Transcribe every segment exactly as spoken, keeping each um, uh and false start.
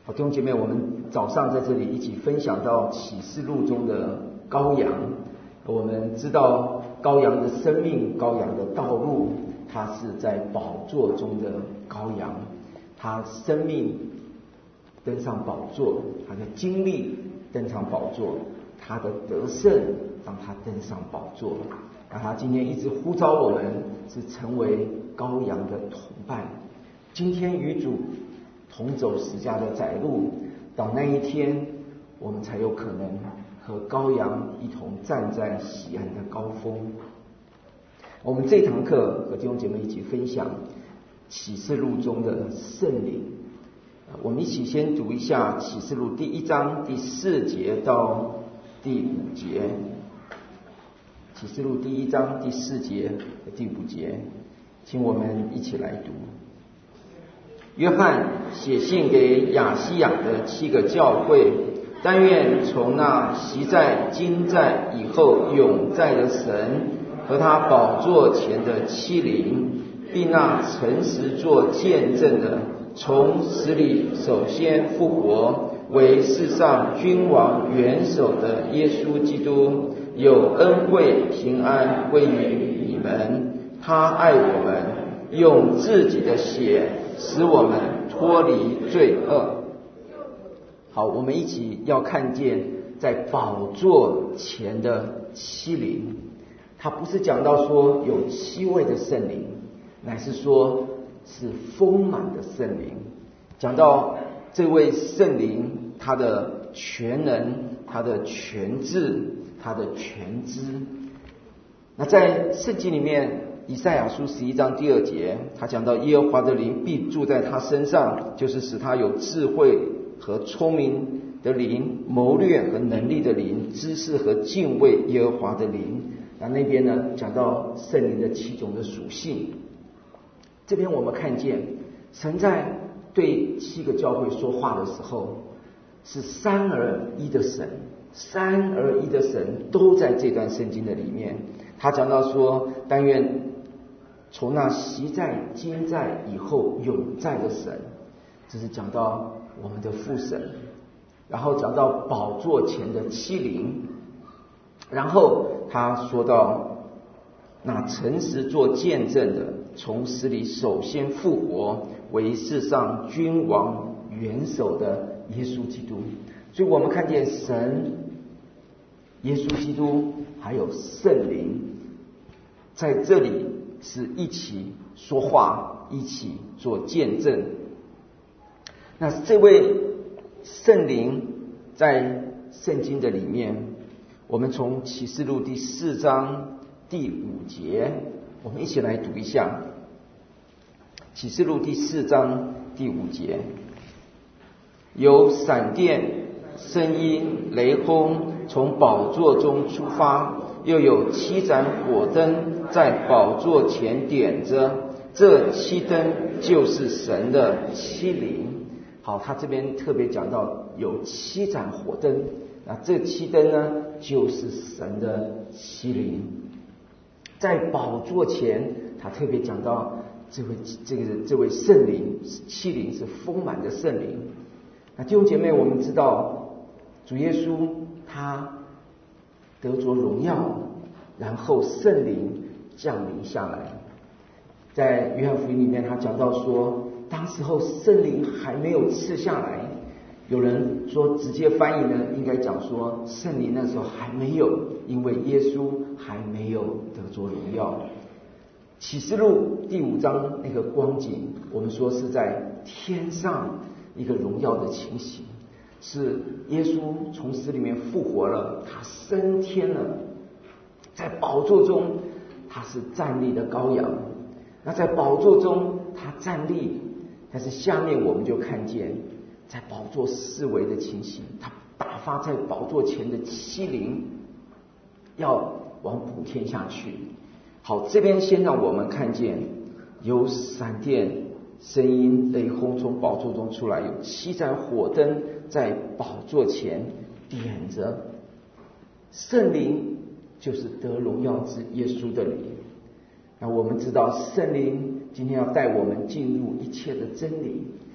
好，弟兄姐妹，我们早上在这里一起分享到启示录中的羔羊。我们知道羔羊的生命，羔羊的道路，它是在宝座中的羔羊，他生命登上宝座，他的经历登上宝座，他的得胜让他登上宝座。那他今天一直呼召我们是成为羔羊的同伴，今天与主同走十架的窄路，到那一天我们才有可能和羔羊一同站在喜安的高峰。我们这堂课和弟兄姐妹一起分享启示录中的圣灵。我们一起先读一下启示录第一章第四节到第五节。启示录第一章第四节和第五节，请我们一起来读。约翰写信给亚细亚的七个教会，但愿从那昔在、今在、以后永在的神和他宝座前的七灵，并那诚实做见证的，从死里首先复活，为世上君王元首的耶稣基督，有恩惠平安归于你们。他爱我们，用自己的血使我们脱离罪恶。好，我们一起要看见在宝座前的七灵。他不是讲到说有七位的圣灵，乃是说是丰满的圣灵。讲到这位圣灵，他的全能，他的全智，他的全知。那在圣经里面，以赛亚书十一章第二节，他讲到耶和华的灵必住在他身上，就是使他有智慧和聪明的灵，谋略和能力的灵，知识和敬畏耶和华的灵。那那边呢，讲到圣灵的七种的属性。这边我们看见神在对七个教会说话的时候，是三而一的神，三而一的神都在这段圣经的里面。他讲到说，但愿从那昔在、今在、以后永在的神，这是讲到我们的父神。然后讲到宝座前的七灵，然后他说到那诚实做见证的，从死里首先复活，为世上君王元首的耶稣基督。所以我们看见神、耶稣基督还有圣灵在这里是一起说话，一起做见证。那这位圣灵在圣经的里面，我们从启示录第四章第五节，我们一起来读一下。启示录第四章第五节，有闪电、声音、雷轰从宝座中出发，又有七盏火灯在宝座前点着，这七灯就是神的七灵。好，他这边特别讲到有七盏火灯，那这七灯呢，就是神的七灵。在宝座前，他特别讲到这位这个这位圣灵七灵是丰满的圣灵。那弟兄姐妹，我们知道主耶稣他得着荣耀，然后圣灵降临下来。在约翰福音里面，他讲到说，当时候圣灵还没有赐下来。有人说直接翻译呢，应该讲说圣灵那时候还没有，因为耶稣还没有得着荣耀。启示录第五章那个光景，我们说是在天上一个荣耀的情形，是耶稣从死里面复活了，他升天了，在宝座中他是站立的羔羊。那在宝座中他站立，但是下面我们就看见在宝座四围的情形，他打发在宝座前的七灵要往普天下去。好，这边先让我们看见有闪电、声音、雷轰从宝座中出来，有七盏火灯在宝座前点着。圣灵就是得荣耀之耶稣的灵。那我们知道圣灵今天要带我们进入一切的真理，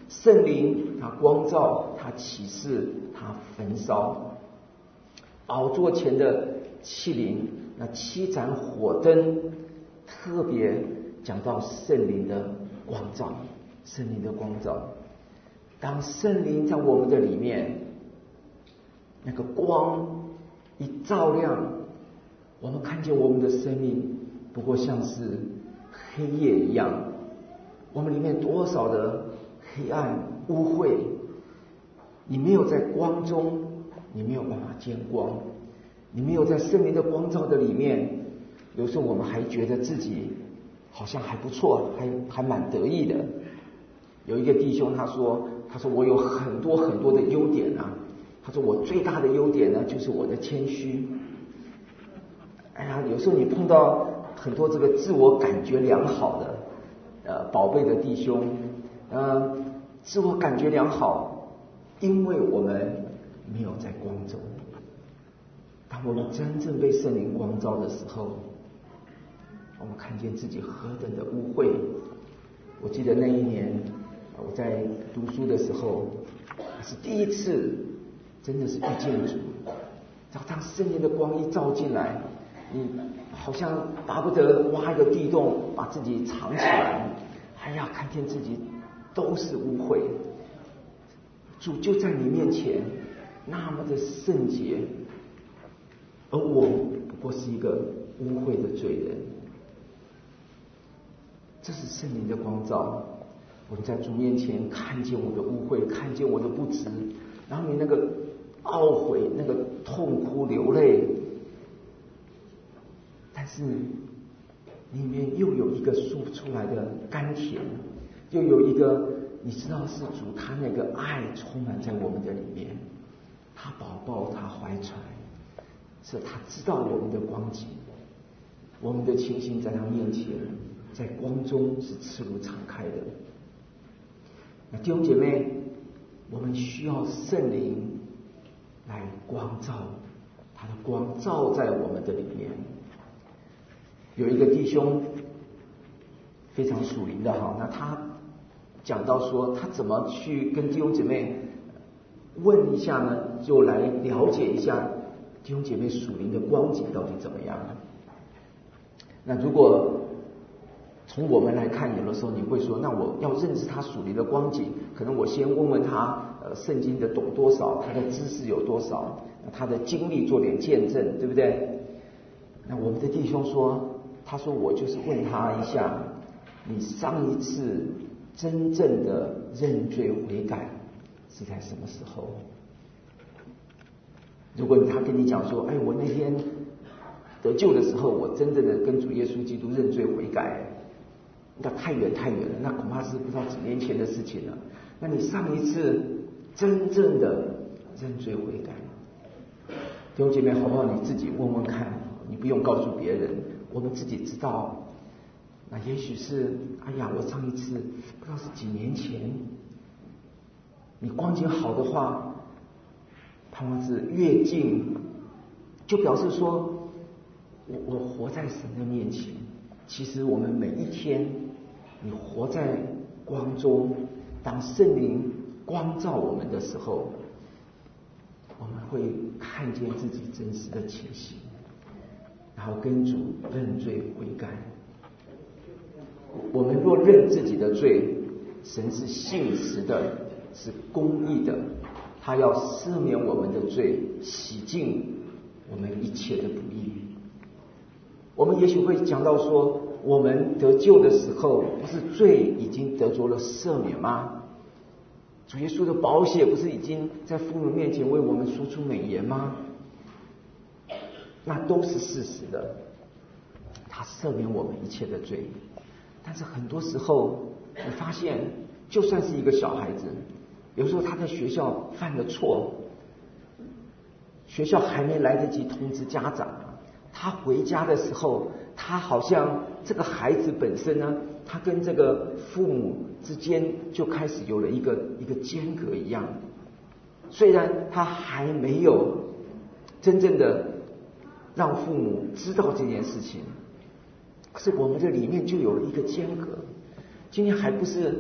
圣灵他光照，他启示，他焚烧。宝座前的七灵，那七盏火灯，特别讲到圣灵的光照，圣灵的光照。当圣灵在我们的里面，那个光一照亮，我们看见我们的生命不过像是黑夜一样，我们里面多少的黑暗污秽，你没有在光中，你没有办法见光，你没有在圣灵的光照的里面，有时候我们还觉得自己好像还不错，还还蛮得意的。有一个弟兄他说他说我有很多很多的优点啊，他说我最大的优点呢就是我的谦虚。哎呀，有时候你碰到很多这个自我感觉良好的呃宝贝的弟兄，呃自我感觉良好，因为我们没有在光中。当我们真正被圣灵光照的时候，我们看见自己何等的污秽。我记得那一年我在读书的时候，是第一次真的是遇见主。然后当圣灵的光一照进来，你好像巴不得挖一个地洞把自己藏起来，哎呀，看见自己都是污秽。主就在你面前，那么的圣洁，而我不过是一个污秽的罪人。这是圣灵的光照，我们在主面前看见我的污秽，看见我的不值，然后你那个懊悔，那个痛哭流泪，但是里面又有一个说不出来的甘甜，又有一个你知道是主他那个爱充满在我们的里面，他宝宝他怀揣，是他知道我们的光景，我们的情形在他面前，在光中是赤露敞开的。那弟兄姐妹，我们需要圣灵来光照，他的光照在我们的里面。有一个弟兄非常属灵的哈，那他讲到说他怎么去跟弟兄姐妹问一下呢，就来了解一下弟兄姐妹属灵的光景到底怎么样。那如果从我们来看，有的时候你会说，那我要认识他属灵的光景，可能我先问问他呃圣经的懂多少，他的知识有多少，他的经历做点见证，对不对？那我们的弟兄说，他说我就是问他一下，你上一次真正的认罪悔改是在什么时候？如果他跟你讲说，哎，我那天得救的时候，我真正的跟主耶稣基督认罪悔改，那太远太远了，那恐怕是不知道几年前的事情了。那你上一次真正的认罪悔改，弟兄姐妹，好不好？你自己问问看，你不用告诉别人，我们自己知道。那也许是，哎呀，我上一次不知道是几年前。你光景好的话，盼望是越近，就表示说，我我活在神的面前。其实我们每一天，你活在光中，当圣灵光照我们的时候，我们会看见自己真实的情形，然后跟主认罪悔改。我们若认自己的罪，神是信实的，是公义的，他要赦免我们的罪，洗净我们一切的不义。我们也许会讲到说，我们得救的时候，不是罪已经得着了赦免吗？主耶稣的宝血不是已经在父母面前为我们说出美言吗？那都是事实的，他赦免我们一切的罪。但是很多时候你发现，就算是一个小孩子，有时候他在学校犯了错，学校还没来得及通知家长，他回家的时候，他好像这个孩子本身呢，他跟这个父母之间就开始有了一个一个间隔一样。虽然他还没有真正的让父母知道这件事情，可是我们这里面就有了一个间隔。今天还不是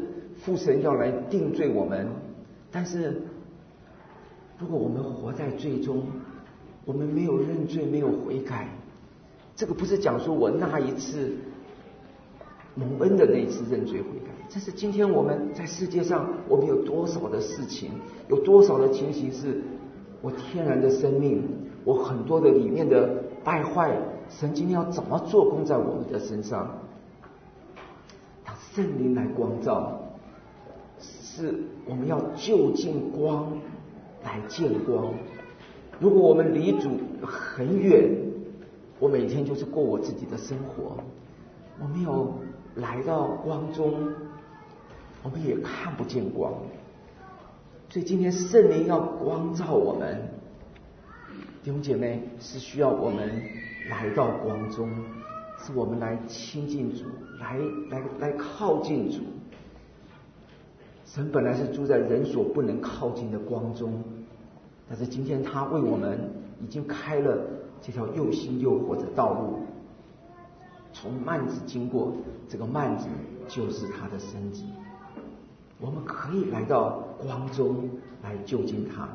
父神要来定罪我们。但是如果我们活在罪中，我们没有认罪，没有悔改，这个不是讲说我那一次蒙恩的那一次认罪悔改，这是今天我们在世界上，我们有多少的事情，有多少的情形是我天然的生命，我很多的里面的败坏，神今天要怎么做工在我们的身上？让圣灵来光照，是我们要就近光来见光。如果我们离主很远，我每天就是过我自己的生活，我没有来到光中，我们也看不见光。所以今天圣灵要光照我们，弟兄姐妹，是需要我们来到光中，是我们来亲近主，来来来靠近主。神本来是住在人所不能靠近的光中，但是今天他为我们已经开了这条又新又活的道路，从幔子经过，这个幔子就是他的生机，我们可以来到光中来就近他。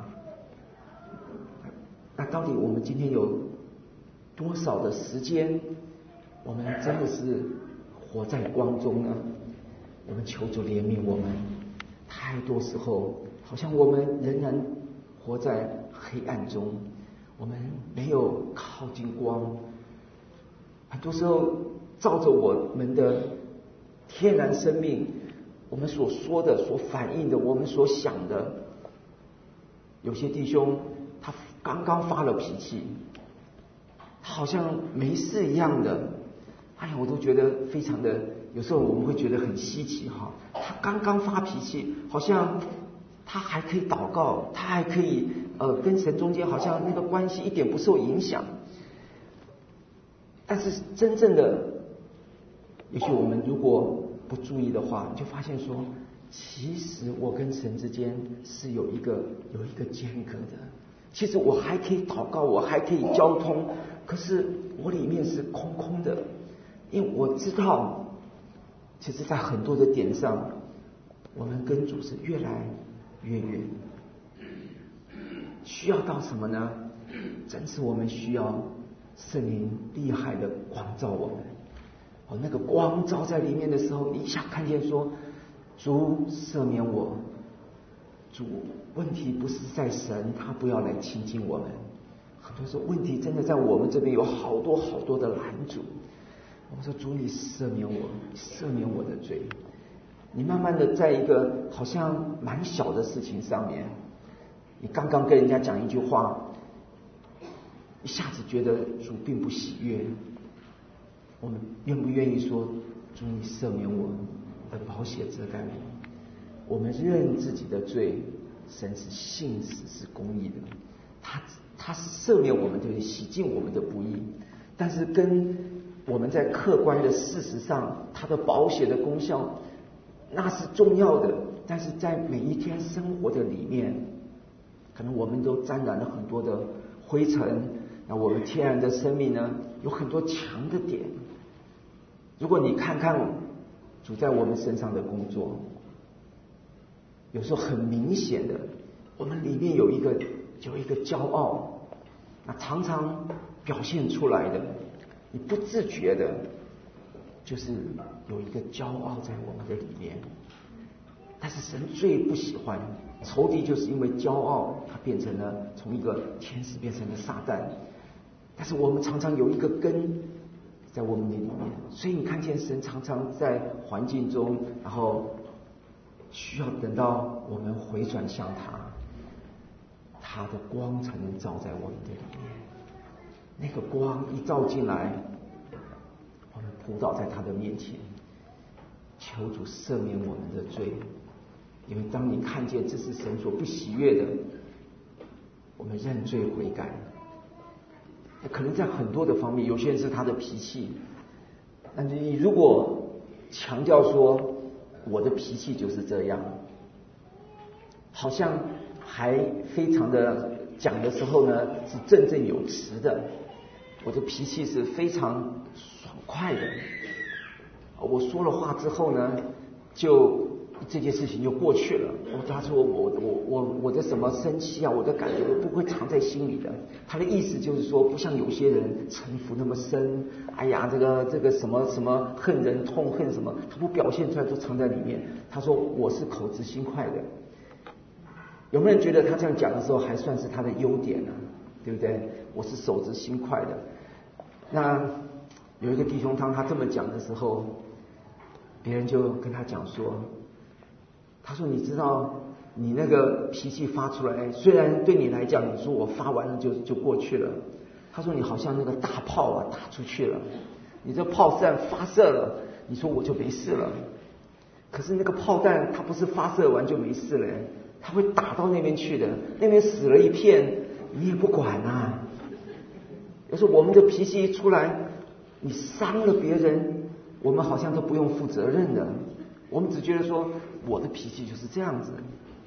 那到底我们今天有多少的时间，我们真的是活在光中呢？我们求主怜悯我们，太多时候好像我们仍然活在黑暗中，我们没有靠近光。很多时候照着我们的天然生命，我们所说的、所反映的、我们所想的，有些弟兄他刚刚发了脾气，他好像没事一样的，哎呀，我都觉得非常的，有时候我们会觉得很稀奇哈。他刚刚发脾气，好像他还可以祷告，他还可以呃跟神中间好像那个关系一点不受影响。但是真正的，也许我们如果不注意的话，就发现说，其实我跟神之间是有一个有一个间隔的。其实我还可以祷告，我还可以交通，可是我里面是空空的，因为我知道，其实在很多的点上，我们跟主是越来越远。需要到什么呢？正是我们需要圣灵厉害的光照我们。哦，那个光照在里面的时候，你一下看见说，主赦免我。主，问题不是在神，他不要来亲近我们。很多时候问题真的在我们这边有好多好多的拦阻。我们说主，你赦免我，赦免我的罪。你慢慢的在一个好像蛮小的事情上面，你刚刚跟人家讲一句话，一下子觉得主并不喜悦。我们愿不愿意说，主你赦免我，的宝血遮盖我？我们认自己的罪，神是信实是公义的，他他是赦免我们的罪，洗净我们的不义。但是跟我们在客观的事实上，他的宝血的功效那是重要的，但是在每一天生活的里面，可能我们都沾染了很多的灰尘。那我们天然的生命呢，有很多强的点。如果你看看主在我们身上的工作，有时候很明显的，我们里面有一个有一个骄傲，那常常表现出来的，你不自觉的，就是有一个骄傲在我们的里面。但是神最不喜欢，仇敌就是因为骄傲，他变成了从一个天使变成了撒旦。但是我们常常有一个根在我们的里面，所以你看见神常常在环境中，然后需要等到我们回转向他，他的光才能照在我们的里面。那个光一照进来，我们扑倒在他的面前，求主赦免我们的罪。因为当你看见这是神所不喜悦的，我们认罪悔改。可能在很多的方面，有些人是他的脾气，但是你如果强调说我的脾气就是这样，好像还非常的讲的时候呢是振振有词的，我的脾气是非常爽快的，我说了话之后呢就这件事情就过去了。我他说我我我我的什么生气啊，我的感觉我不会藏在心里的。他的意思就是说，不像有些人城府那么深，哎呀，这个这个什么什么恨人痛恨什么，他不表现出来，都藏在里面。他说我是口直心快的。有没有人觉得他这样讲的时候还算是他的优点呢？对不对？我是手直心快的。那有一个弟兄当他这么讲的时候，别人就跟他讲说，他说你知道你那个脾气发出来，虽然对你来讲你说我发完了就就过去了，他说你好像那个大炮啊打出去了，你这炮弹发射了，你说我就没事了。可是那个炮弹它不是发射完就没事了，它会打到那边去的，那边死了一片你也不管啊。要是我们的脾气一出来，你伤了别人，我们好像都不用负责任的，我们只觉得说我的脾气就是这样子。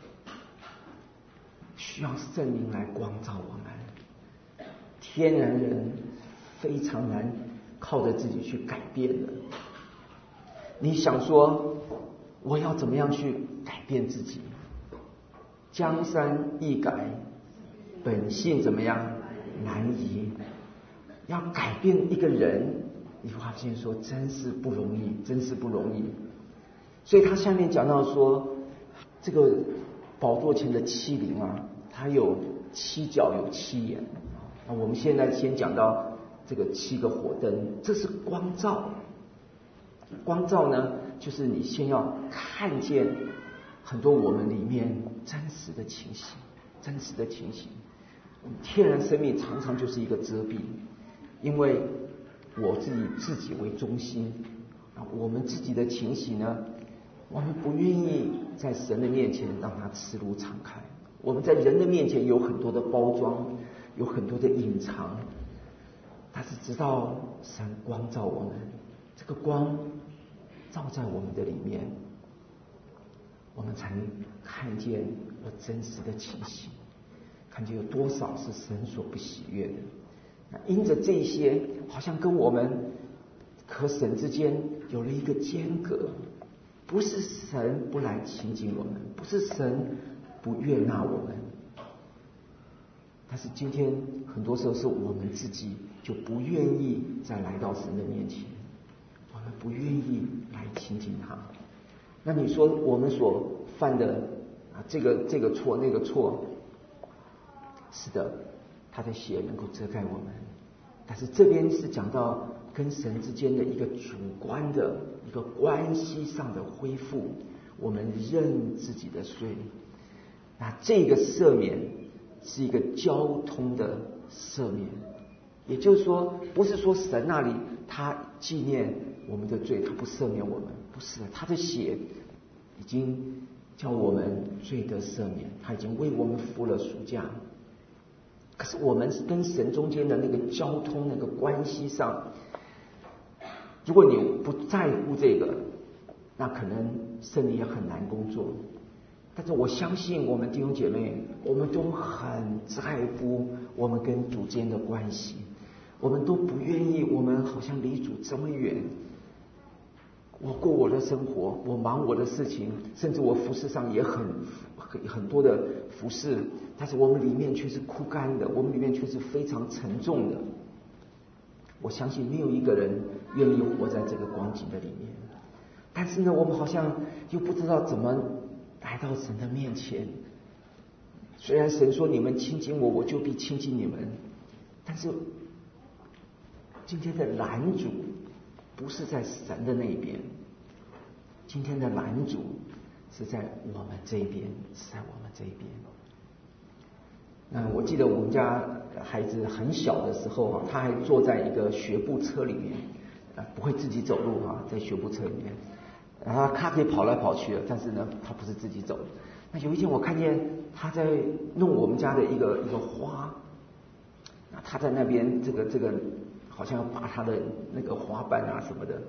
需要圣灵来光照我们，天然人非常难靠着自己去改变的。你想说我要怎么样去改变自己？江山易改，本性怎么样难移。要改变一个人，你发现说真是不容易，真是不容易。所以他下面讲到说，这个宝座前的七灵啊，它有七角有七眼。那我们现在先讲到这个七个火灯，这是光照。光照呢，就是你先要看见很多我们里面真实的情形，真实的情形。天然生命常常就是一个遮蔽，因为我自己自己为中心，我们自己的情形呢，我们不愿意在神的面前让它赤露敞开。我们在人的面前有很多的包装，有很多的隐藏，但是直到神光照我们，这个光照在我们的里面，我们才能看见我真实的情形，看见有多少是神所不喜悦的。那因着这些，好像跟我们和神之间有了一个间隔，不是神不来亲近我们，不是神不悦纳我们，但是今天很多时候是我们自己就不愿意再来到神的面前，我们不愿意来亲近他。那你说我们所犯的啊这个这个错那个错，是的，他的血能够遮盖我们，但是这边是讲到跟神之间的一个主观的一个关系上的恢复，我们认自己的罪。那这个赦免是一个交通的赦免，也就是说，不是说神那里他纪念我们的罪，他不赦免我们，不是，他的血已经叫我们罪得赦免，他已经为我们付了赎价。可是我们跟神中间的那个交通那个关系上，如果你不在乎这个，那可能圣灵也很难工作。但是我相信我们弟兄姐妹，我们都很在乎我们跟主间的关系，我们都不愿意我们好像离主这么远，我过我的生活，我忙我的事情，甚至我服事上也很很很多的服事，但是我们里面却是枯干的，我们里面却是非常沉重的。我相信没有一个人愿意活在这个光景的里面，但是呢，我们好像又不知道怎么来到神的面前。虽然神说你们亲近我，我就必亲近你们，但是今天的拦阻不是在神的那边，今天的拦阻是在我们这边，是在我们这边。那我记得我们家孩子很小的时候啊，他还坐在一个学步车里面，啊，不会自己走路啊，在学步车里面，然后他可以跑来跑去的，但是呢，他不是自己走。那有一天我看见他在弄我们家的一个一个花，那他在那边这个这个好像要拔他的那个花瓣啊什么的。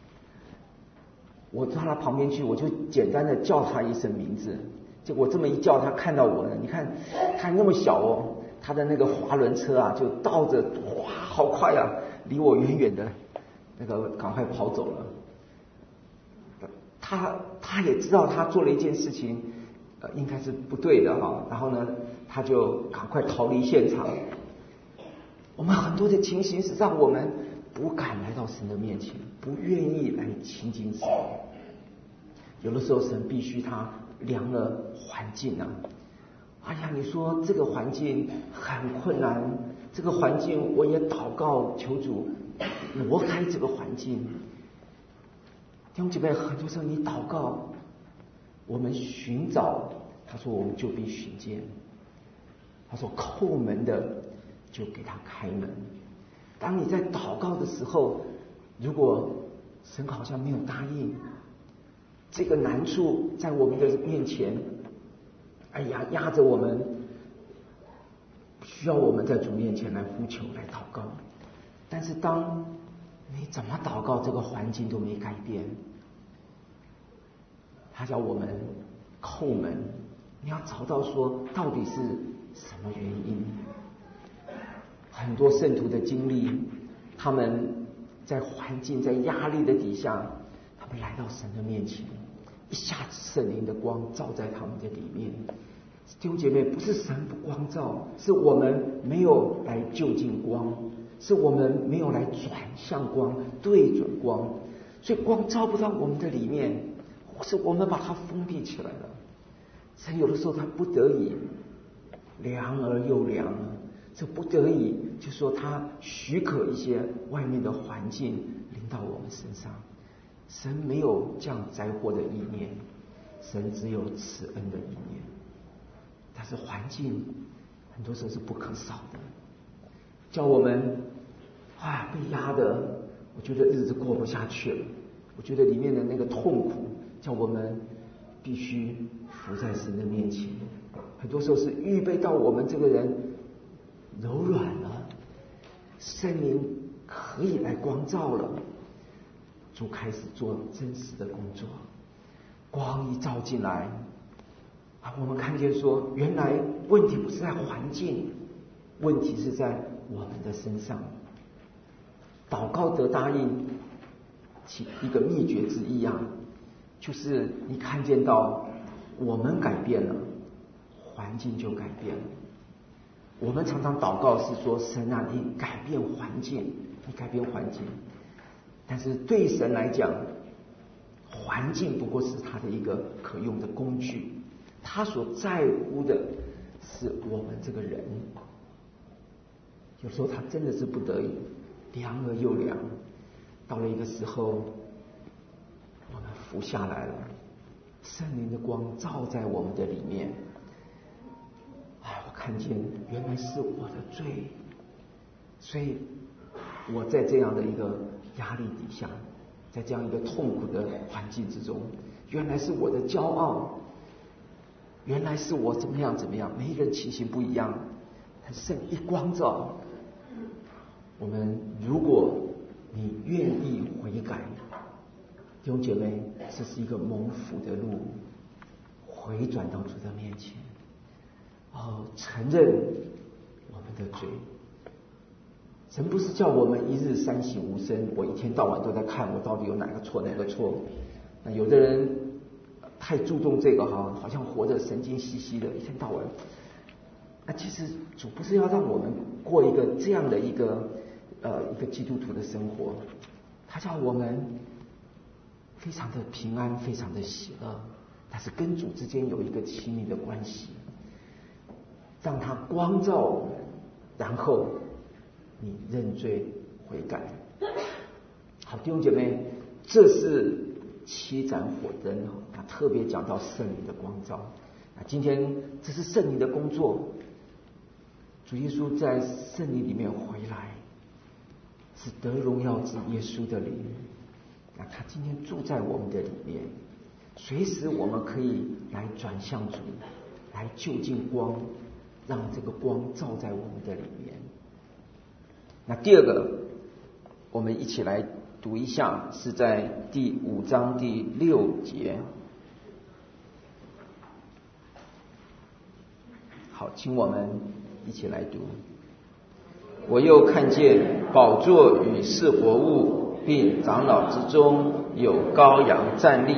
我到他旁边去，我就简单的叫他一声名字。结果这么一叫，他看到我了，你看他那么小哦，他的那个滑轮车啊，就倒着，哇，好快啊，离我远远的，那个赶快跑走了。 他他也知道他做了一件事情，呃，应该是不对的哈。然后呢，他就赶快逃离现场。我们很多的情形是让我们不敢来到神的面前，不愿意来亲近神。有的时候，神必须他量了环境啊。哎呀，你说这个环境很困难，这个环境我也祷告求主挪开这个环境。弟兄姐妹，很多时候你祷告，我们寻找，他说我们就必寻见。他说叩门的就给他开门。当你在祷告的时候，如果神好像没有答应，这个难处在我们的面前，哎呀，压着我们，需要我们在主面前来呼求来祷告。但是当你怎么祷告，这个环境都没改变，他叫我们叩门，你要找到说到底是什么原因。很多圣徒的经历，他们在环境在压力的底下，他们来到神的面前，一下子圣灵的光照在他们的里面。弟兄姐妹，不是神不光照，是我们没有来就近光，是我们没有来转向光，对准光，所以光照不到我们的里面，是我们把它封闭起来了。神有的时候他不得已量而又量，这不得已就说他许可一些外面的环境临到我们身上。神没有降灾祸的意念，神只有慈恩的意念。但是环境很多时候是不可少的，叫我们啊被压的，我觉得日子过不下去了。我觉得里面的那个痛苦，叫我们必须伏在神的面前。很多时候是预备到我们这个人柔软了，圣灵可以来光照了，主开始做真实的工作。光一照进来啊，我们看见说，原来问题不是在环境，问题是在我们的身上。祷告得答应，其一个秘诀之一啊，就是你看见到我们改变了，环境就改变了。我们常常祷告是说，神啊，你改变环境，你改变环境。但是对神来讲，环境不过是他的一个可用的工具，他所在乎的是我们这个人。有时候他真的是不得已，量而又量，到了一个时候，我们伏下来了，圣灵的光照在我们的里面。哎，我看见原来是我的罪，所以我在这样的一个压力底下，在这样一个痛苦的环境之中，原来是我的骄傲，原来是我怎么样怎么样，每一个人情形不一样。圣一光照我们，如果你愿意悔改，弟兄姐妹，这是一个蒙福的路，回转到主的面前，哦，承认我们的罪。神不是叫我们一日三省吾身，我一天到晚都在看我到底有哪个错哪个错。那有的人太注重这个哈，好像活得神经兮兮的，一天到晚。那其实主不是要让我们过一个这样的一个呃一个基督徒的生活，他叫我们非常的平安，非常的喜乐，但是跟主之间有一个亲密的关系，让他光照我们，然后你认罪悔改。好，弟兄姐妹，这是七盏火灯啊，特别讲到圣灵的光照啊。今天这是圣灵的工作，主耶稣在圣灵里面回来，是得荣耀之耶稣的灵。那他今天住在我们的里面，随时我们可以来转向主，来就近光，让这个光照在我们的里面。那第二个，我们一起来读一下，是在第五章第六节。好，请我们一起来读。我又看见宝座与是活物，并长老之中有羔羊站立，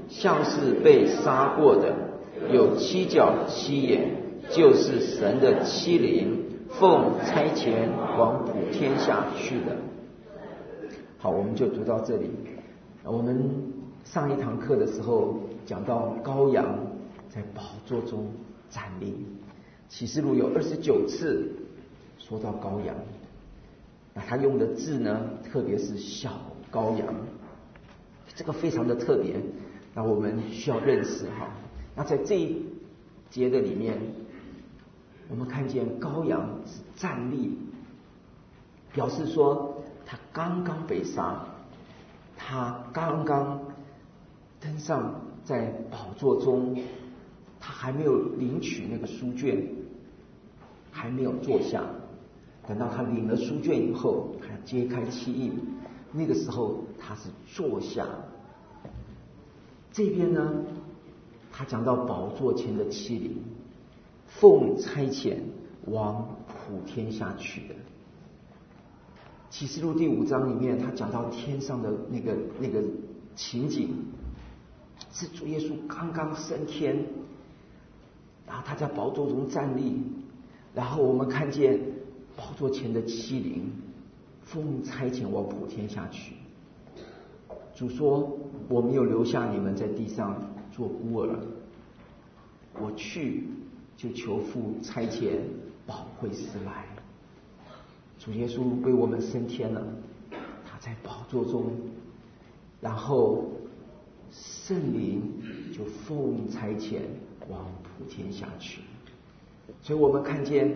像是被杀过的，有七角七眼，就是神的七灵，奉差遣往普天下去的。好，我们就读到这里。我们上一堂课的时候讲到羔羊在宝座中站立，启示录有二十九次说到羔羊，那他用的字呢，特别是小羔羊，这个非常的特别，那我们需要认识哈。那在这一节的里面，我们看见羔羊是站立，表示说他刚刚被杀，他刚刚登上在宝座中，他还没有领取那个书卷，还没有坐下，等到他领了书卷以后，他揭开七印，那个时候他是坐下。这边呢，他讲到宝座前的七灵，奉差遣往普天下去的。启示录第五章里面，他讲到天上的那个那个情景，是主耶稣刚刚升天，然后他在宝座中站立，然后我们看见宝座前的七灵奉差遣往普天下去。主说：“我没有留下你们在地上做孤儿，我去就求父差遣保惠师来。”主耶稣为我们升天了，他在宝座中，然后圣灵就奉差遣往普天下去。所以我们看见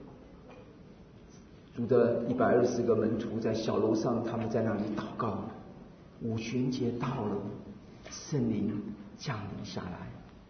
主的一百二十个门徒在小楼上，他们在那里祷告。五旬节到了，圣灵降临下来。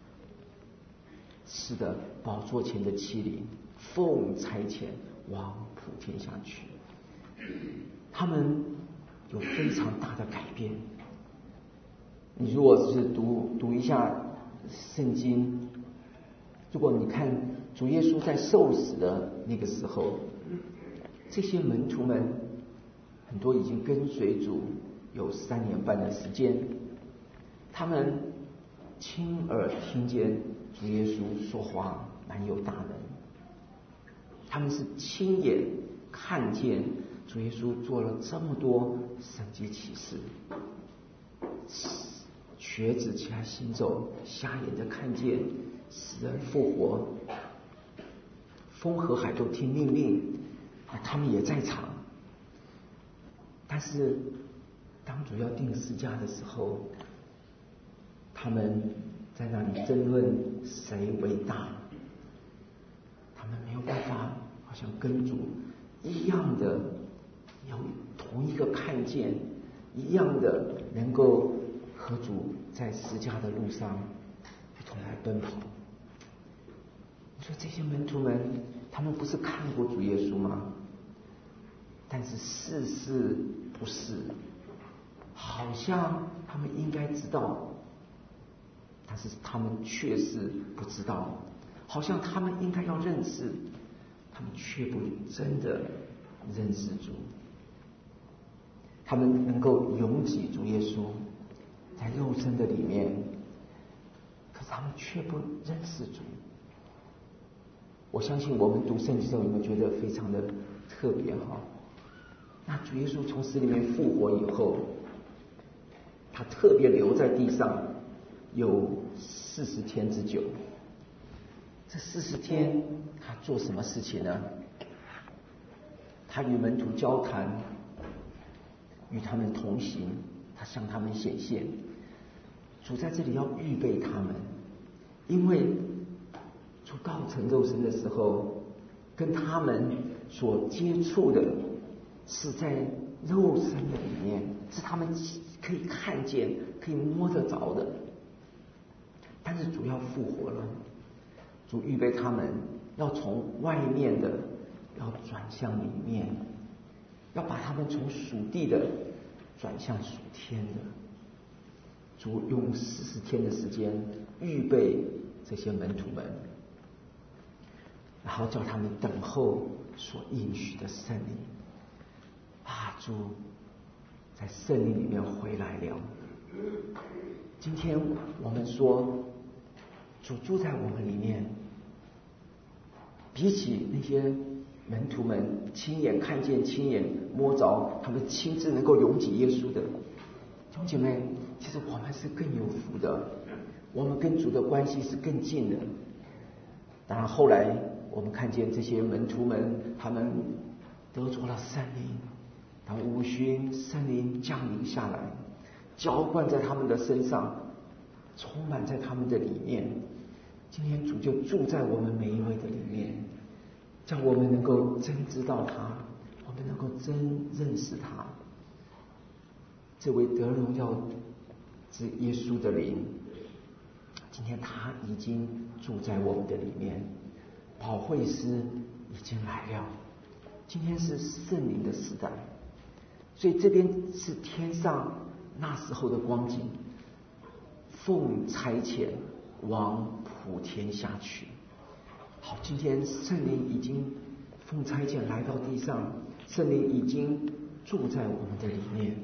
是的，宝座前的七灵奉差遣往普天下去，他们有非常大的改变。你如果是读读一下圣经，如果你看主耶稣在受死的那个时候，这些门徒们很多已经跟随主有三年半的时间，他们亲耳听见主耶稣说话，蛮有大能。他们是亲眼看见主耶稣做了这么多神迹奇事，瘸子起来行走，瞎眼的看见，死人复活，风和海都听命令，他们也在场。但是当主要定十架的时候，他们在那里争论谁为大，他们没有办法好像跟主一样的有同一个看见，一样的能够和主在十架的路上一同来奔跑。你说这些门徒们，他们不是看过主耶稣吗？但是事事不是，好像他们应该知道，但是他们确实不知道，好像他们应该要认识，他们却不真的认识主。他们能够拥挤主耶稣在肉身的里面，可是他们却不认识主。我相信我们读圣经的时候，有没有觉得非常的特别哈？那主耶稣从死里面复活以后，他特别留在地上有四十天之久。这四十天他做什么事情呢？他与门徒交谈，与他们同行，他向他们显现。主在这里要预备他们，因为主道成肉身的时候，跟他们所接触的是在肉身的里面，是他们可以看见、可以摸得着的。但是主要复活了，主预备他们要从外面的要转向里面，要把他们从属地的转向属天的。主用四十天的时间预备这些门徒们，然后叫他们等候所应许的圣灵。啊，主在圣灵里面回来了， 今天我们说主住在我们里面，比起那些门徒们亲眼看见、亲眼摸着，他们亲自能够拥挤耶稣的弟兄姐妹，其实我们是更有福的，我们跟主的关系是更近的。当然后来我们看见这些门徒们，他们得着了圣灵，当五旬圣灵降临下来，浇灌在他们的身上，充满在他们的里面。今天主就住在我们每一位的里面，叫我们能够真知道他，我们能够真认识他，这位得荣耀之耶稣的灵。今天他已经住在我们的里面，保惠师已经来了。今天是圣灵的时代，所以这边是天上那时候的光景，奉差遣往普天下去。好，今天圣灵已经奉差遣来到地上，圣灵已经住在我们的里面。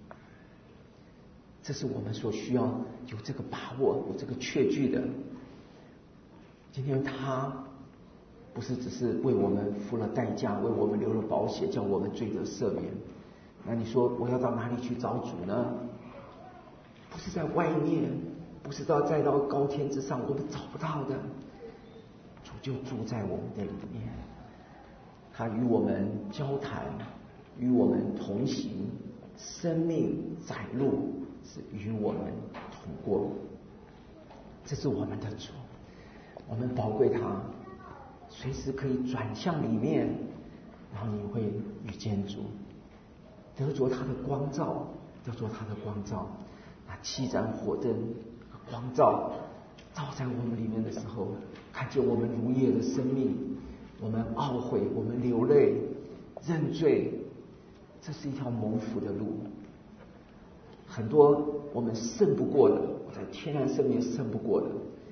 这是我们所需要有这个把握、有这个确据的。今天他不是只是为我们付了代价，为我们流了宝血，叫我们罪得赦免。那你说我要到哪里去找主呢？不是在外面，不是到再到高天之上，我们找不到的。主就住在我们的里面，他与我们交谈，与我们同行，生命载路是与我们同过。这是我们的主，我们宝贵他，随时可以转向里面，然后你会遇见主，得着他的光照，得着他的光照。那七盏火灯光照照在我们里面的时候，看见我们如夜的生命，我们懊悔，我们流泪认罪，这是一条蒙福的路。很多我们胜不过的，在天然生命胜不过的，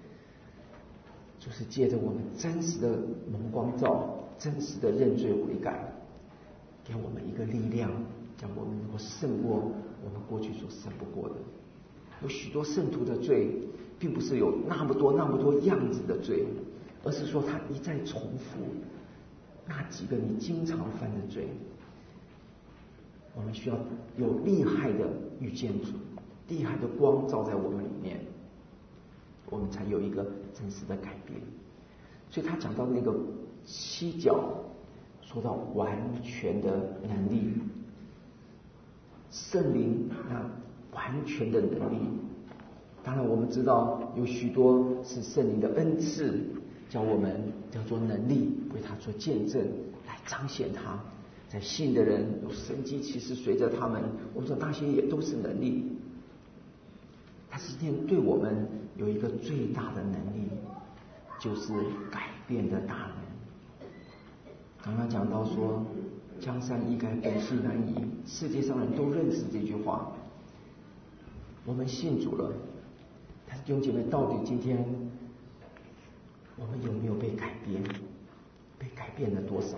就是借着我们真实的蒙光照，真实的认罪悔改，给我们一个力量，让我们能够胜过我们过去所胜不过的。有许多圣徒的罪，并不是有那么多那么多样子的罪，而是说他一再重复那几个你经常犯的罪。我们需要有厉害的遇见主，厉害的光照在我们里面，我们才有一个真实的改变。所以他讲到那个七角，说到完全的能力，圣灵那完全的能力。当然我们知道有许多是圣灵的恩赐，叫我们叫做能力，为他做见证，来彰显他。在信的人有神迹奇事随着他们，我们说那些也都是能力。但是今天对我们有一个最大的能力，就是改变的大能。刚刚讲到说江山易改，本性难移，世界上人都认识这句话。我们信主了，但是弟兄姐妹，到底今天我们有没有被改变？被改变了多少？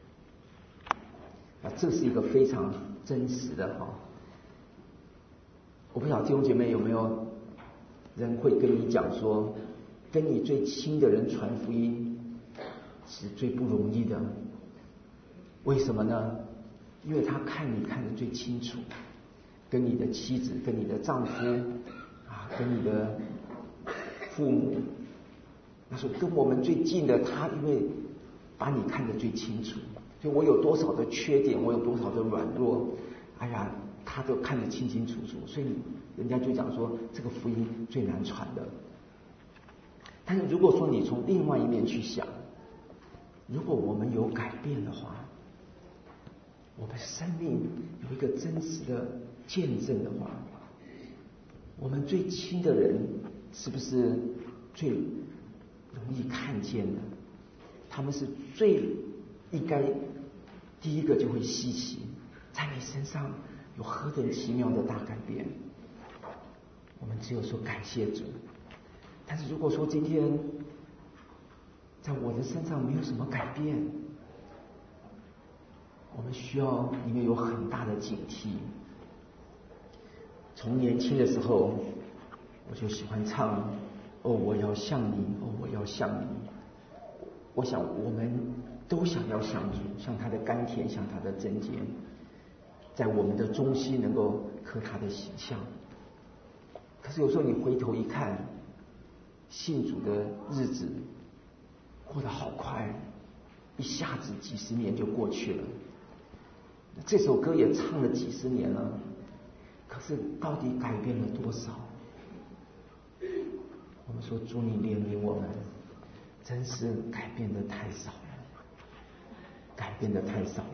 啊，这是一个非常真实的哈。我不晓得弟兄姐妹有没有人会跟你讲说，跟你最亲的人传福音是最不容易的。为什么呢？因为他看你看得最清楚，跟你的妻子、跟你的丈夫啊，跟你的父母，那时候跟我们最近的他，因为把你看得最清楚，就我有多少的缺点，我有多少的软弱，哎呀，他都看得清清楚楚，所以人家就讲说这个福音最难传的。但是如果说你从另外一面去想，如果我们有改变的话，我们生命有一个真实的见证的话，我们最亲的人是不是最容易看见的？他们是最应该第一个就会稀奇，在你身上有何等奇妙的大改变。我们只有说感谢主。但是如果说今天在我的身上没有什么改变，我们需要里面有很大的警惕。从年轻的时候， 我就喜欢唱哦，我要像你，哦，我要像你。我想我们都想要像主，像他的甘甜，像他的贞洁，在我们的中心能够刻他的形象。可是有时候你回头一看，信主的日子过得好快，一下子几十年就过去了。这首歌也唱了几十年了，可是到底改变了多少？我们说主你怜悯我们，真是改变的太少了，改变的太少了。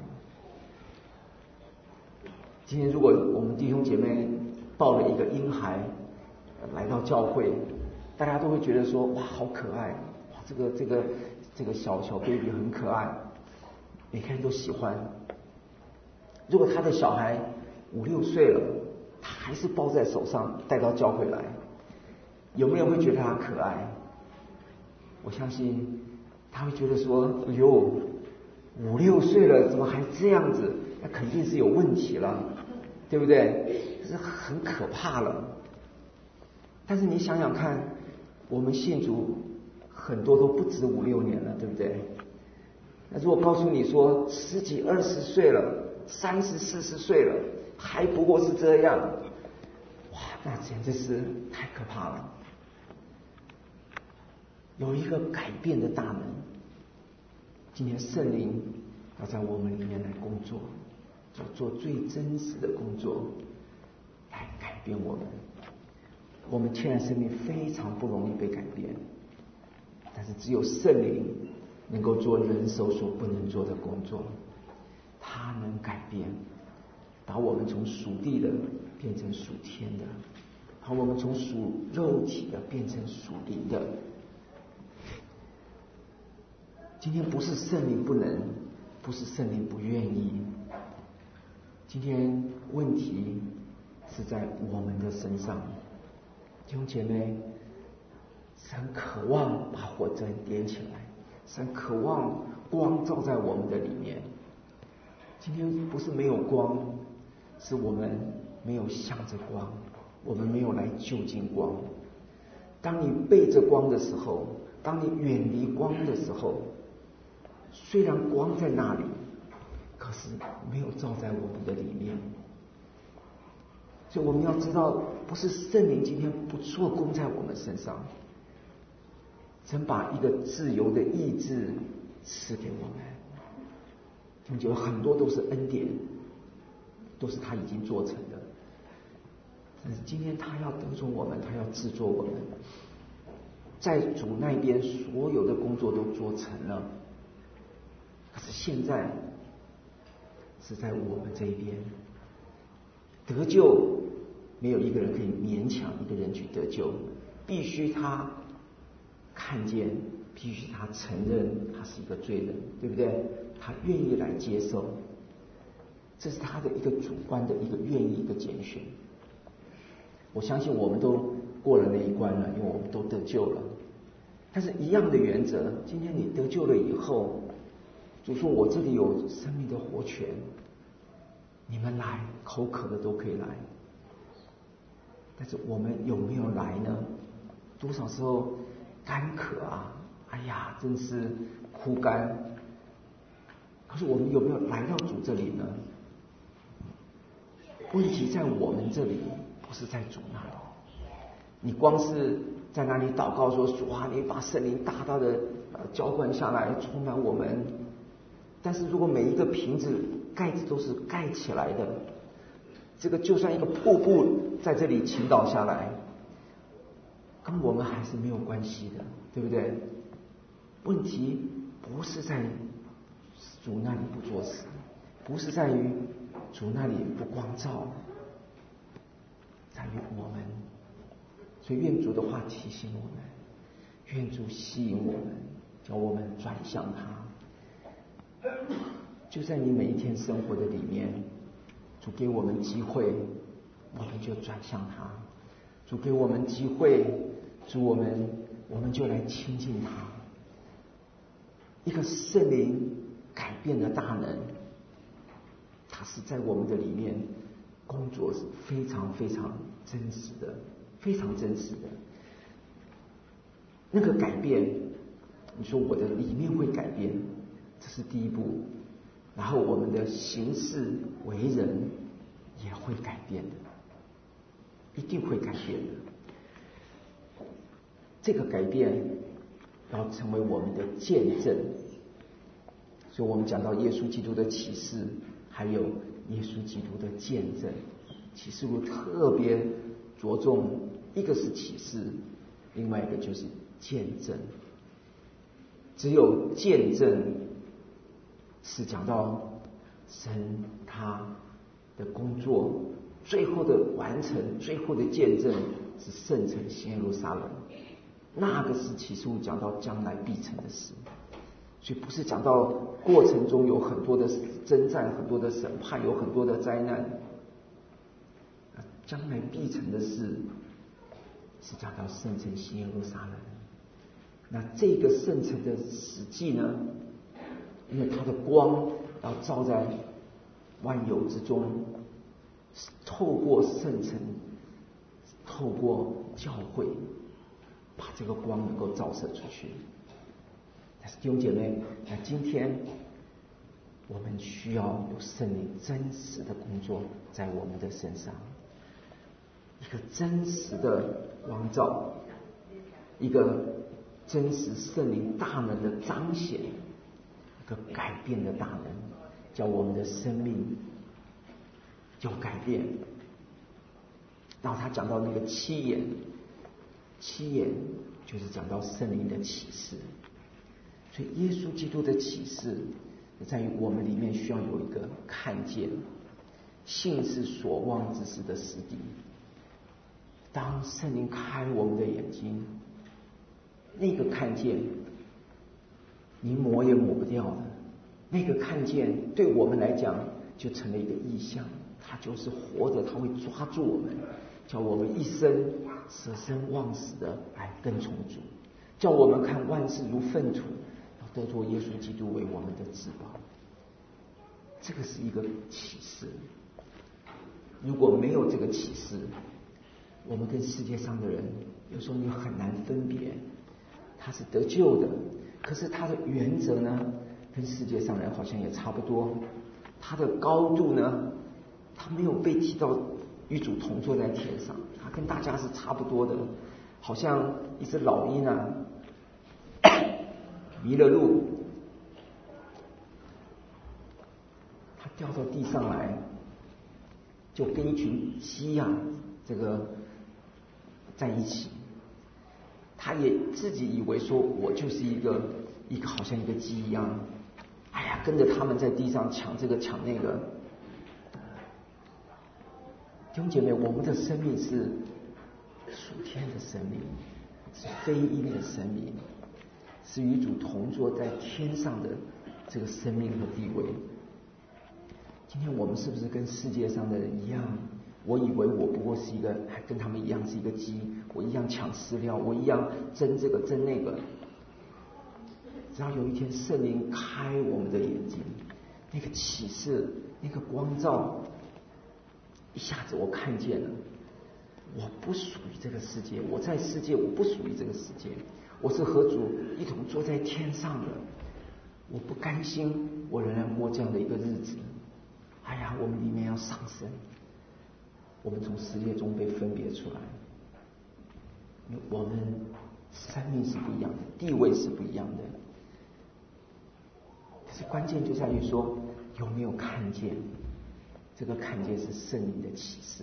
今天如果我们弟兄姐妹抱了一个婴孩来到教会，大家都会觉得说哇好可爱，哇这个这个这个小小 baby 很可爱，每个人都喜欢。如果他的小孩五六岁了，他还是抱在手上带到教会来，有没有人会觉得他可爱？我相信他会觉得说哎呦五六岁了怎么还这样子，那肯定是有问题了，对不对？是很可怕了。但是你想想看，我们信主很多都不止五六年了，对不对？那如果告诉你说十几二十岁了，三十四十岁了，还不过是这样，哇，那简直是太可怕了。有一个改变的大门，今天圣灵要在我们里面来工作，要做最真实的工作，来改变我们。我们天然生命非常不容易被改变，但是只有圣灵能够做人手所不能做的工作。他能改变，把我们从属地的变成属天的，把我们从属肉体的变成属灵的。今天不是圣灵不能，不是圣灵不愿意，今天问题是在我们的身上。弟兄姐妹，神渴望把火灯点起来，神渴望光照在我们的里面。今天不是没有光，是我们没有向着光，我们没有来就近光。当你背着光的时候，当你远离光的时候，虽然光在那里，可是没有照在我们的里面。所以我们要知道，不是圣灵今天不做工在我们身上，神把一个自由的意志赐给我们。我们觉得很多都是恩典，都是他已经做成的。但是今天他要得着我们，他要制作我们，在主那边所有的工作都做成了。可是现在是在我们这一边，得救没有一个人可以勉强一个人去得救，必须他看见，必须他承认他是一个罪人，对不对？他愿意来接受，这是他的一个主观的一个愿意一个拣选。我相信我们都过了那一关了，因为我们都得救了。但是一样的原则，今天你得救了以后，主说我这里有生命的活泉，你们来，口渴的都可以来。但是我们有没有来呢？多少时候干渴啊，哎呀真是枯干。可是我们有没有来到主这里呢？问题在我们这里，不是在主那里。你光是在那里祷告说主啊，你把圣灵大大的浇灌下来，充满我们。但是如果每一个瓶子盖子都是盖起来的，这个就算一个瀑布在这里倾倒下来，跟我们还是没有关系的，对不对？问题不是在主那里不做事，不是在于主那里不光照，在于我们。所以愿主的话提醒我们，愿主吸引我们，叫我们转向他。就在你每一天生活的里面，主给我们机会，我们就转向他。主给我们机会，主我们我们就来亲近他。一个圣灵改变的大能，它是在我们的里面工作是非常非常真实的。 非常真实的。那个改变，你说我的里面会改变，这是第一步。然后我们的行事为人也会改变的，一定会改变的。这个改变要成为我们的见证。所以我们讲到耶稣基督的启示，还有耶稣基督的见证。启示录特别着重，一个是启示，另外一个就是见证。只有见证是讲到神他的工作最后的完成，最后的见证是圣城新耶路撒冷，那个是启示录讲到将来必成的事。所以不是讲到过程中有很多的征战，很多的审判，有很多的灾难，将来必成的事是讲到圣城新耶路撒冷。那这个圣城的实际呢，因为它的光要照在万有之中，透过圣城，透过教会，把这个光能够照射出去。但是弟兄姐妹，那今天我们需要有圣灵真实的工作在我们的身上，一个真实的光照，一个真实圣灵大能的彰显，一个改变的大能，叫我们的生命有改变。然后他讲到那个七眼，七眼就是讲到圣灵的启示。所以耶稣基督的启示在于我们里面需要有一个看见，信是所望之事的实底。当圣灵开我们的眼睛，那个看见你抹也抹不掉的，那个看见对我们来讲就成了一个意象，它就是活着，它会抓住我们，叫我们一生舍身忘死的来跟从主，叫我们看万事如粪土，要得着耶稣基督为我们的至宝。这个是一个启示。如果没有这个启示，我们跟世界上的人有时候你很难分别，他是得救的，可是他的原则呢跟世界上人好像也差不多，他的高度呢，他没有被提到与主同坐在天上，他跟大家是差不多的，好像一只老鹰啊迷了路，他掉到地上来，就跟一群鸡啊这个在一起，他也自己以为说我就是一个一个好像一个鸡一样，哎呀跟着他们在地上抢这个抢那个。弟兄姐妹，我们的生命是属天的生命，是非因的生命，是与主同坐在天上的这个生命和地位。今天我们是不是跟世界上的人一样？我以为我不过是一个，还跟他们一样是一个鸡，我一样抢饲料，我一样争这个争那个。只要有一天圣灵开我们的眼睛，那个启示，那个光照，一下子我看见了，我不属于这个世界，我在世界，我不属于这个世界，我是和主一同坐在天上的，我不甘心我仍然过这样的一个日子。哎呀，我们里面要上升，我们从世界中被分别出来，我们生命是不一样的，地位是不一样的。可是关键就在于说有没有看见，这个看见是圣灵的启示。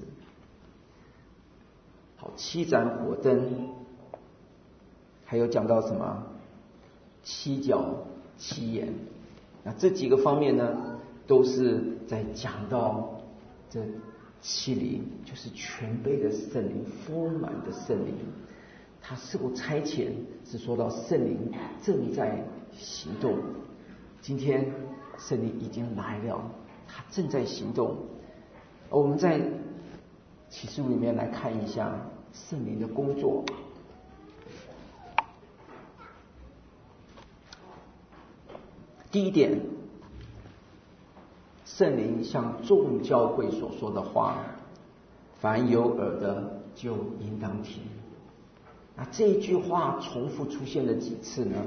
好，七盏火灯，还有讲到什么七角七眼，那这几个方面呢都是在讲到这七灵，就是全备的圣灵，丰满的圣灵。他受差遣是说到圣灵正在行动，今天圣灵已经来了，他正在行动。我们在启示录里面来看一下圣灵的工作。第一点，圣灵向众教会所说的话，凡有耳的就应当听。那这一句话重复出现了几次呢？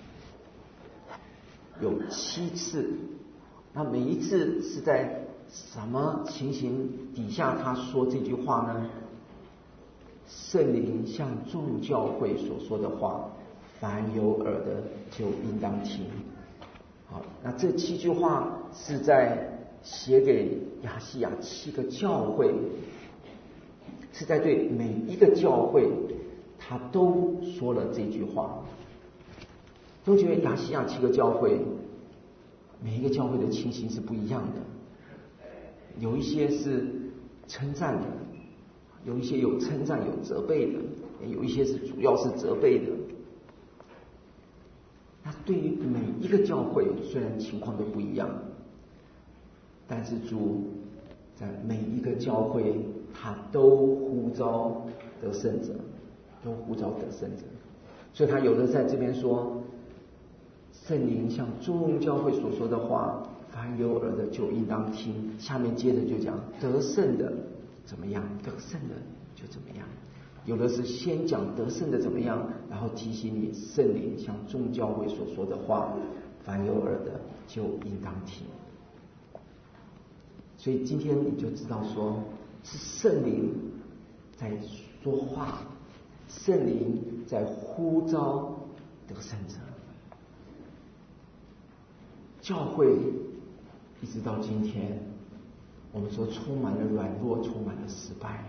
有七次。那每一次是在什么情形底下他说这句话呢？圣灵向众教会所说的话，凡有耳的就应当听。好，那这七句话是在写给亚细亚七个教会，是在对每一个教会他都说了这句话。都觉得亚细亚七个教会，每一个教会的情形是不一样的，有一些是称赞的，有一些有称赞有责备的，有一些是主要是责备的。那对于每一个教会，虽然情况都不一样，但是主在每一个教会他都呼召得胜者，都呼召得胜者。所以他有的在这边说，圣灵向众教会所说的话，凡有耳的就应当听。下面接着就讲得胜的怎么样，得胜的就怎么样。有的是先讲得胜的怎么样，然后提醒你圣灵向众教会所说的话，凡有耳的就应当听。所以今天你就知道说，是圣灵在说话，圣灵在呼召得胜者。教会一直到今天，我们说充满了软弱，充满了失败。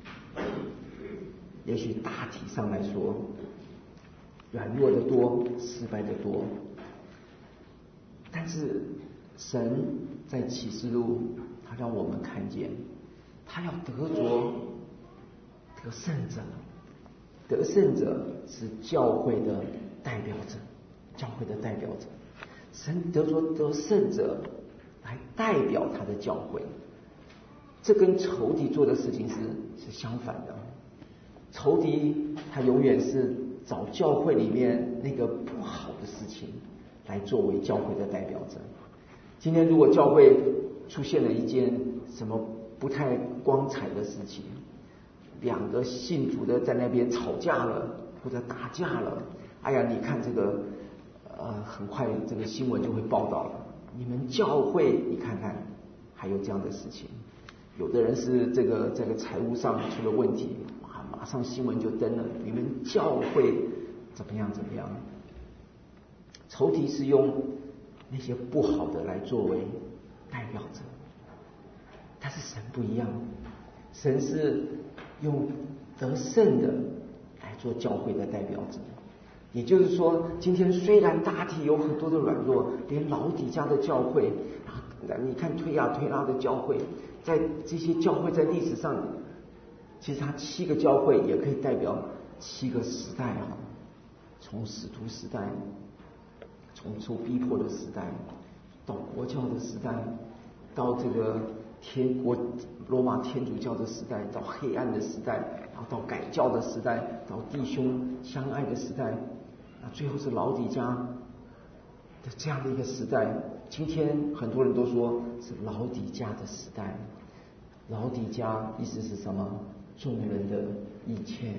也许大体上来说，软弱的多，失败的多。但是神在启示录，他让我们看见，他要得着得胜者。得胜者是教会的代表者，教会的代表者。神得着得胜者来代表他的教会，这跟仇敌做的事情是是相反的。仇敌他永远是找教会里面那个不好的事情来作为教会的代表者。今天如果教会出现了一件什么不太光彩的事情，两个信主的在那边吵架了或者打架了，哎呀，你看这个呃，很快这个新闻就会报道了。你们教会，你看看还有这样的事情。有的人是这个这个财务上出了问题，啊，马上新闻就登了。你们教会怎么样怎么样？仇敌是用那些不好的来作为代表者，但是神不一样，神是用得胜的来做教会的代表者。也就是说，今天虽然大体有很多的软弱，连老底家的教会啊，你看推亚推拉的教会，在这些教会在历史上，其实它七个教会也可以代表七个时代啊，从使徒时代，从受逼迫的时代，到国教的时代，到这个天国罗马天主教的时代，到黑暗的时代，然后到改教的时代，到弟兄相爱的时代。最后是老底家的这样的一个时代。今天很多人都说是老底家的时代。老底家意思是什么？众人的意见。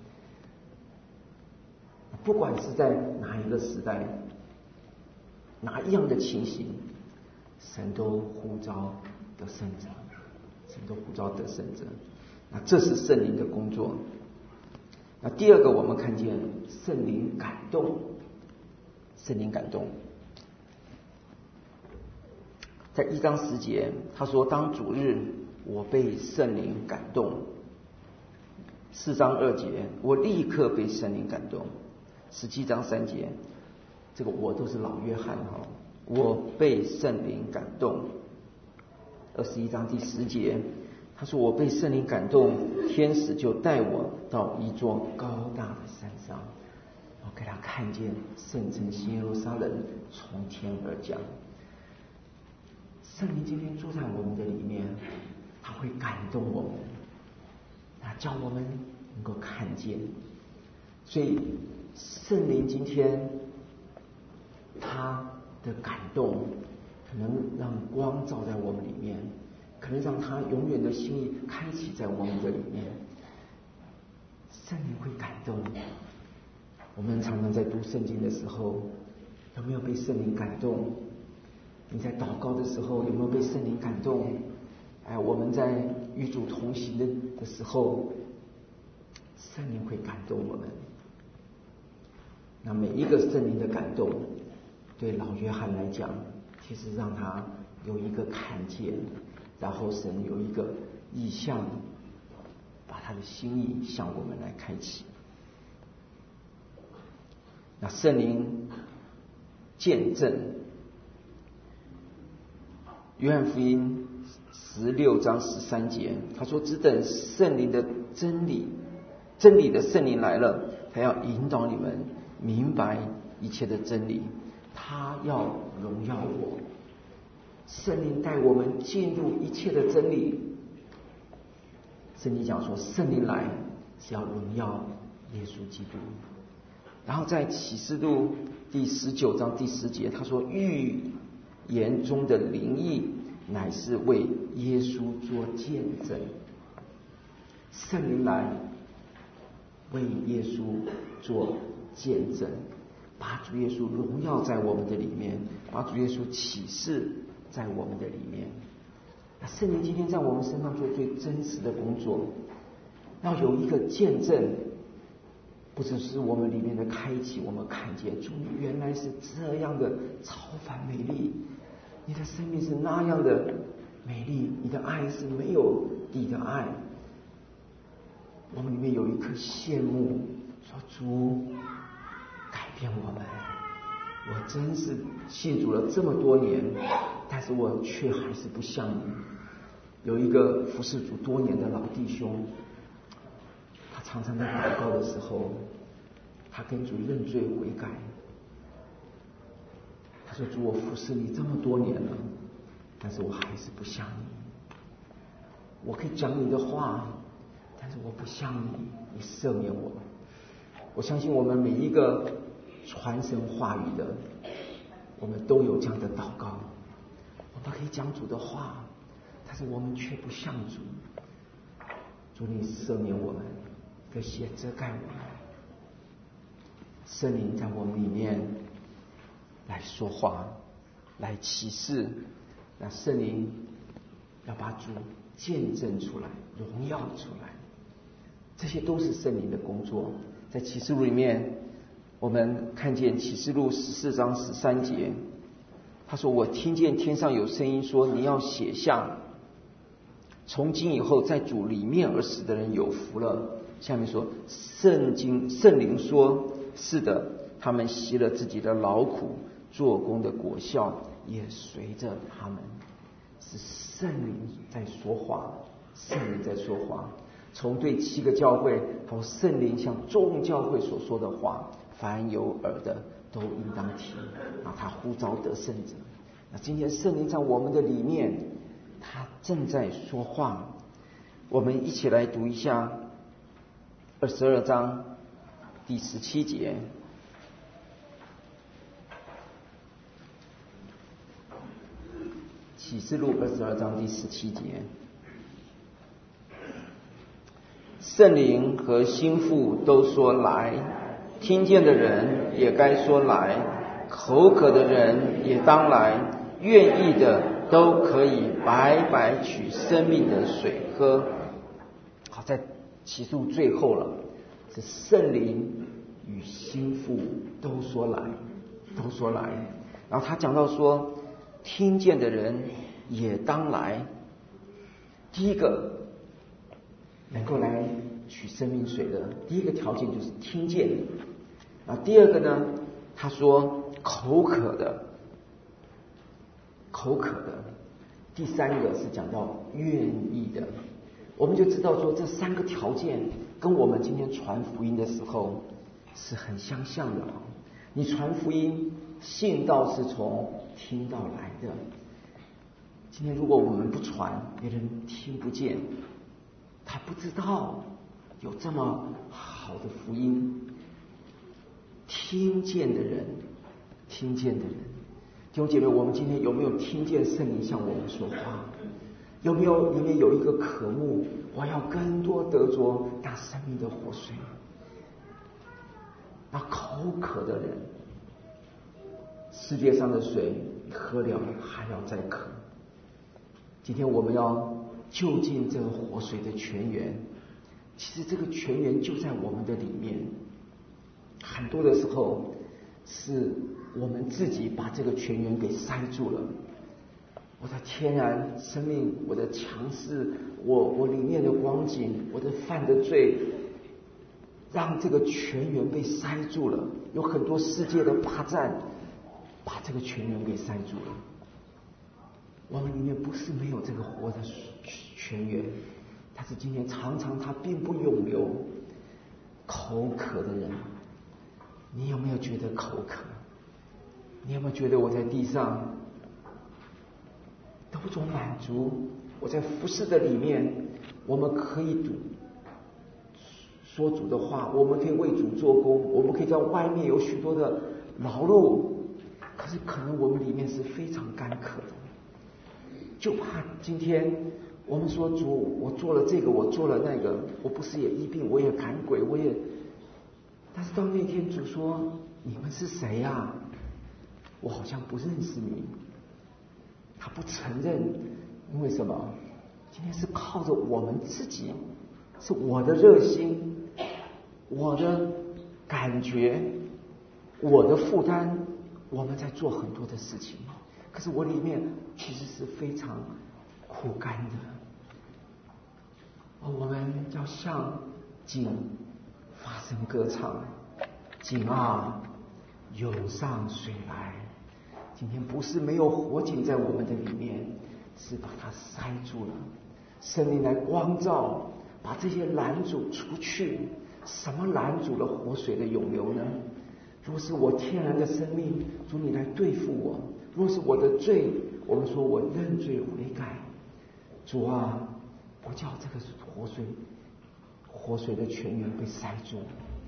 不管是在哪一个时代，哪一样的情形，神都呼召得胜者，神都呼召得胜者。那这是圣灵的工作。那第二个，我们看见圣灵感动，圣灵感动，在一章十节，他说：“当主日，我被圣灵感动。”四章二节，我立刻被圣灵感动。十七章三节，这个我都是老约翰哈，我被圣灵感动。二十一章第十节。他说：“我被圣灵感动，天使就带我到一座高大的山上，我给他看见圣城新耶路撒冷从天而降。”圣灵今天住在我们的里面，他会感动我们，他叫我们能够看见。所以圣灵今天他的感动，可能让光照在我们里面。可能让他永远的心意开启在我们的里面， 圣灵会感动。我们常常在读圣经的时候，有没有被圣灵感动？你在祷告的时候有没有被圣灵感动？哎，我们在与主同行的的时候，圣灵会感动我们。那每一个圣灵的感动，对老约翰来讲，其实让他有一个看见，然后神有一个意向，把他的心意向我们来开启。那圣灵见证，约翰福音十六章十三节，他说：“只等圣灵的真理，真理的圣灵来了，他要引导你们明白一切的真理，他要荣耀我。”圣灵带我们进入一切的真理。圣经讲说，圣灵来是要荣耀耶稣基督。然后在启示录第十九章第十节，他说：“预言中的灵意，乃是为耶稣做见证。”圣灵来为耶稣做见证，把主耶稣荣耀在我们的里面，把主耶稣启示在我们的里面。那圣灵今天在我们身上做最真实的工作，要有一个见证，不只是我们里面的开启，我们看见主你原来是这样的超凡美丽，你的生命是那样的美丽，你的爱是没有底的爱。我们里面有一颗羡慕，说主改变我们。我真是信主了这么多年，但是我却还是不像你。有一个服侍主多年的老弟兄，他常常在祷告的时候，他跟主认罪悔改。他说：“主，我服侍你这么多年了，但是我还是不像你。我可以讲你的话，但是我不像你，你赦免我。”我相信我们每一个传神话语的，我们都有这样的祷告。我们可以讲主的话，但是我们却不像主。主，你赦免我们，这血遮盖我们。圣灵在我们里面来说话，来启示。那圣灵要把主见证出来，荣耀出来，这些都是圣灵的工作。在启示录里面，我们看见启示录十四章十三节，他说：“我听见天上有声音说，你要写下，从今以后在主里面而死的人有福了。”下面说，圣经圣灵说：“是的，他们习了自己的劳苦，做工的果效也随着他们。”是圣灵在说话，圣灵在说话。从对七个教会，和圣灵向众教会所说的话，凡有耳的都应当听。啊，他呼召得胜者。那今天圣灵在我们的里面，他正在说话。我们一起来读一下二十二章第十七节。启示录二十二章第十七节。圣灵和心腹都说来，听见的人也该说来，口渴的人也当来，愿意的都可以白白取生命的水喝。好，在启示录最后了，是圣灵与心腹都说来，都说来。然后他讲到说，听见的人也当来。第一个能够来取生命水的第一个条件就是听见。啊，第二个呢，他说口渴的，口渴的。第三个是讲到愿意的。我们就知道说这三个条件跟我们今天传福音的时候是很相像的。你传福音，信道是从听到来的。今天如果我们不传，别人听不见，他不知道有这么好的福音。听见的人，听见的人，弟兄姐妹，我们今天有没有听见圣灵向我们说话？有没有里面有一个渴慕，我要更多得着那生命的活水？ 那口渴的人，世界上的水喝了还要再渴。今天我们要就近这个活水的泉源，其实这个泉源就在我们的里面。很多的时候是我们自己把这个泉源给塞住了。我的天然生命，我的强势，我我里面的光景，我的犯的罪，让这个泉源被塞住了。有很多世界的霸占，把这个泉源给塞住了。我们里面不是没有这个活的泉源，但是今天常常它并不涌流。口渴的人，你有没有觉得口渴？你有没有觉得我在地上得不着满足？我在服事的里面，我们可以读说主的话，我们可以为主做工，我们可以在外面有许多的劳碌，可是可能我们里面是非常干渴的。就怕今天我们说主，我做了这个，我做了那个，我不是也医病，我也赶鬼，我也……但是到那天主说：“你们是谁呀、啊？我好像不认识你。”他不承认，因为什么？今天是靠着我们自己，是我的热心，我的感觉，我的负担，我们在做很多的事情。可是我里面其实是非常苦干的。我们要向井发声歌唱，井啊，涌上水来。今天不是没有活井在我们的里面，是把它塞住了。圣灵来光照，把这些拦阻出去。什么拦阻了活水的涌流呢？若是我天然的生命，主你来对付我；若是我的罪，我们说我认罪悔改。主啊，不叫这个活水活水的泉源被塞住。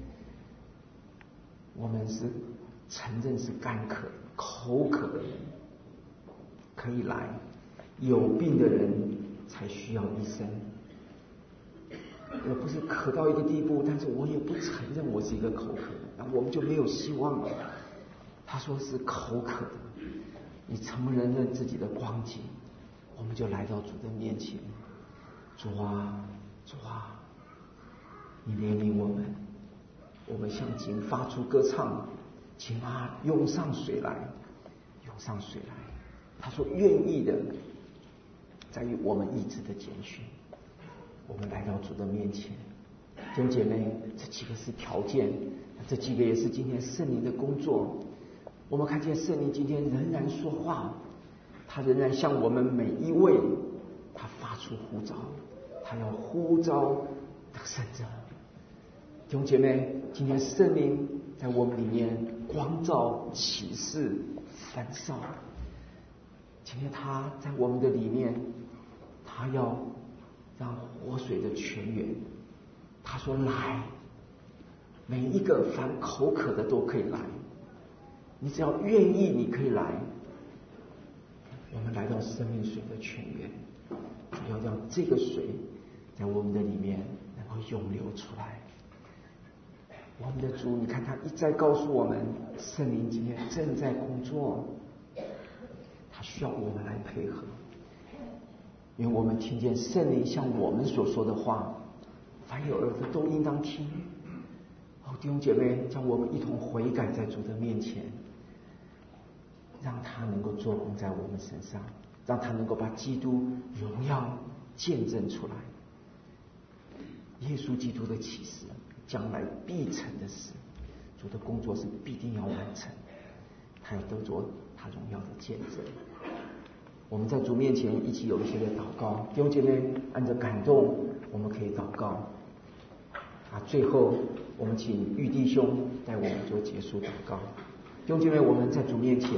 我们是承认是干渴口渴的人可以来，有病的人才需要医生。我不是渴到一个地步，但是我也不承认我是一个口渴的，那我们就没有希望了。他说是口渴的，你承认认自己的光景，我们就来到主的面前。主啊，主啊，你怜悯我们，我们向井发出歌唱，井啊，涌上水来，涌上水来。他说愿意的，在于我们意志的拣选。我们来到主的面前，弟兄姐妹，这几个是条件，这几个也是今天圣灵的工作。我们看见圣灵今天仍然说话，他仍然向我们每一位，他发出呼召，他要呼召得胜者。弟兄姐妹，今天圣灵在我们里面光照、启示、焚烧。今天他在我们的里面，他要让活水的泉源，他说来，每一个凡口渴的都可以来，你只要愿意，你可以来。我们来到生命水的泉源，主要让这个水在我们的里面能够涌流出来。我们的主，你看他一再告诉我们，圣灵今天正在工作，他需要我们来配合。因为我们听见圣灵像我们所说的话，凡有耳的都应当听。哦，弟兄姐妹，将我们一同悔改在主的面前，让他能够做工在我们身上，让他能够把基督荣耀见证出来。耶稣基督的启示，将来必成的事，主的工作是必定要完成，他要得着他荣耀的见证。我们在主面前一起有一些的祷告，弟兄姐妹按着感动，我们可以祷告。啊，最后我们请玉弟兄带我们做结束祷告。弟兄姐妹，我们在主面前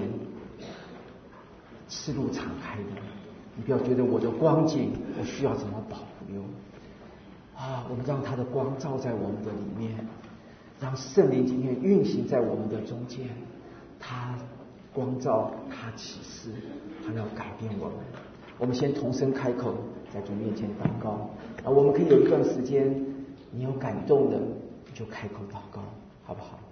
赤露敞开的，你不要觉得我的光景我需要怎么保留啊！我们让他的光照在我们的里面，让圣灵今天运行在我们的中间，他光照，他启示，他要改变我们。我们先同声开口，在主面前祷告。啊，我们可以有一段时间，你有感动的，你就开口祷告，好不好？